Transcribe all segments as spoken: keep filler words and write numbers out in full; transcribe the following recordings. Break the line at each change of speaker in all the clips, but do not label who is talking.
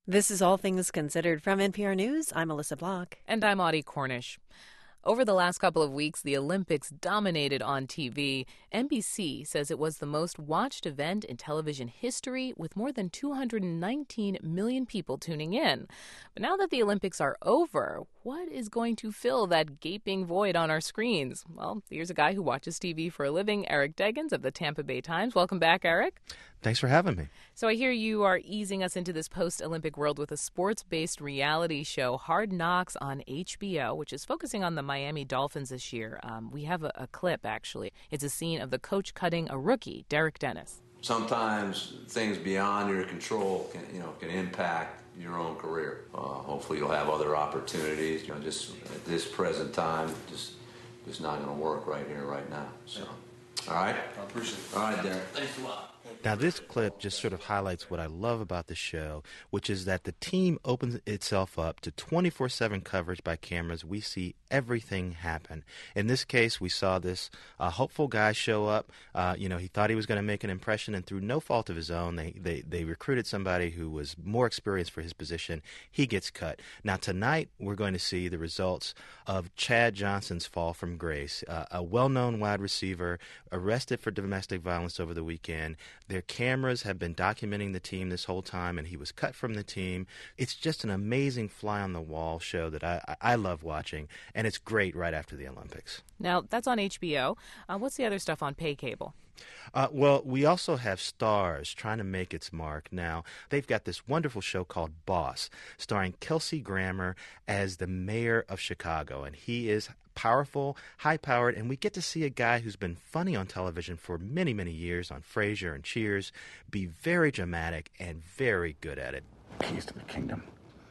This is All Things Considered from N P R News. I'm Melissa Block.
And I'm Audie Cornish. Over the last couple of weeks, the Olympics dominated on T V. N B C says it was the most watched event in television history, with more than two hundred nineteen million people tuning in. But now that the Olympics are over, what is going to fill that gaping void on our screens? Well, here's a guy who watches T V for a living, Eric Deggans of the Tampa Bay Times. Welcome back, Eric.
Thanks for having me.
So I hear you are easing us into this post-Olympic world with a sports-based reality show, Hard Knocks, on H B O, which is focusing on the Miami Dolphins this year. Um, we have a, a clip, actually. It's a scene of the coach cutting a rookie, Derek Dennis.
Sometimes things beyond your control can, you know, can impact your own career. Uh, hopefully you'll have other opportunities. You know, just at this present time, just just not going to work right here, right now. So, all right?
I appreciate it.
All right, Derek.
Thanks a lot.
Now, this clip just sort of highlights what I love about the show, which is that the team opens itself up to twenty-four seven coverage by cameras. We see everything happen. In this case, we saw this uh, hopeful guy show up. Uh, you know, he thought he was going to make an impression, and through no fault of his own, they, they, they recruited somebody who was more experienced for his position. He gets cut. Now, tonight, we're going to see the results of Chad Johnson's fall from grace, uh, a well-known wide receiver arrested for domestic violence over the weekend. Their cameras have been documenting the team this whole time, and he was cut from the team. It's just an amazing fly-on-the-wall show that I, I love watching, and it's great right after the Olympics.
Now, that's on H B O. Uh, what's the other stuff on pay cable?
Uh, well, we also have Starz trying to make its mark. Now, they've got this wonderful show called Boss, starring Kelsey Grammer as the mayor of Chicago, and he is powerful, high-powered, and we get to see a guy who's been funny on television for many, many years on Frasier and Cheers be very dramatic and very good at it.
Keys to the kingdom.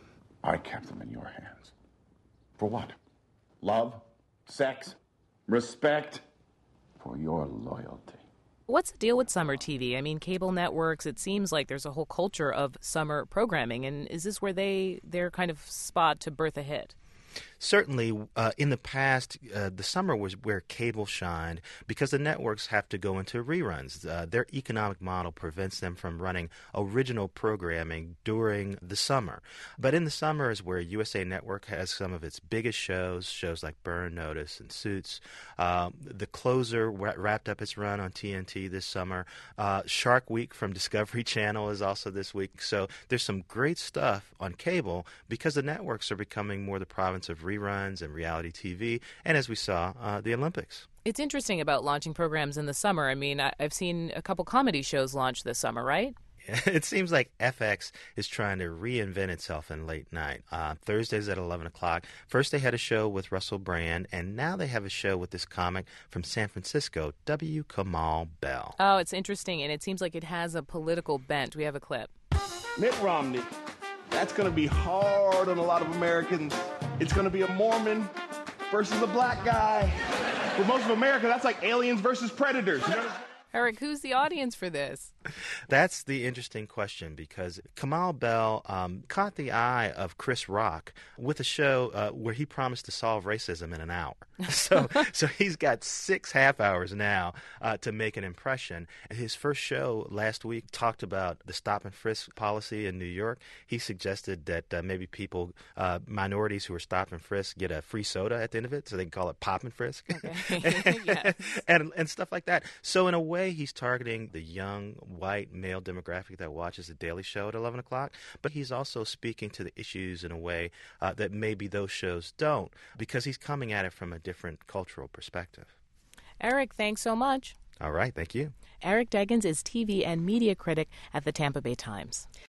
I kept them in your hands. For what? Love? Sex? Respect? For your loyalty.
What's the deal with summer T V? I mean, cable networks, it seems like there's a whole culture of summer programming. And is this where they, their kind of spot to birth a hit?
Certainly, uh, in the past, uh, the summer was where cable shined because the networks have to go into reruns. Uh, their economic model prevents them from running original programming during the summer. But in the summer is where U S A Network has some of its biggest shows, shows like Burn Notice and Suits. Uh, the Closer wrapped up its run on T N T this summer. Uh, Shark Week from Discovery Channel is also this week. So there's some great stuff on cable because the networks are becoming more the province of reruns and reality T V, and as we saw, uh, the Olympics.
It's interesting about launching programs in the summer. I mean, I- I've seen a couple comedy shows launch this summer, right?
It seems like F X is trying to reinvent itself in late night. Uh, Thursdays at eleven o'clock. First they had a show with Russell Brand, and now they have a show with this comic from San Francisco, W. Kamau Bell.
Oh, it's interesting, and it seems like it has a political bent. We have a clip.
Mitt Romney, that's going to be hard on a lot of Americans. It's going to be a Mormon versus a black guy. For most of America, that's like aliens versus predators. You know?
Eric, who's the audience for this?
That's the interesting question because Kamau Bell um, caught the eye of Chris Rock with a show uh, where he promised to solve racism in an hour. So so he's got six half hours now uh, to make an impression. His first show last week talked about the stop and frisk policy in New York. He suggested that uh, maybe people, uh, minorities who are stopped and frisked, get a free soda at the end of it so they can call it pop and frisk.
Okay. Yes.
and, and stuff like that. So in a way, he's targeting the young, white, male demographic that watches The Daily Show at eleven o'clock, but he's also speaking to the issues in a way uh, that maybe those shows don't, because he's coming at it from a different cultural perspective.
Eric, thanks so much.
All right, thank you.
Eric Deggans is T V and media critic at the Tampa Bay Times.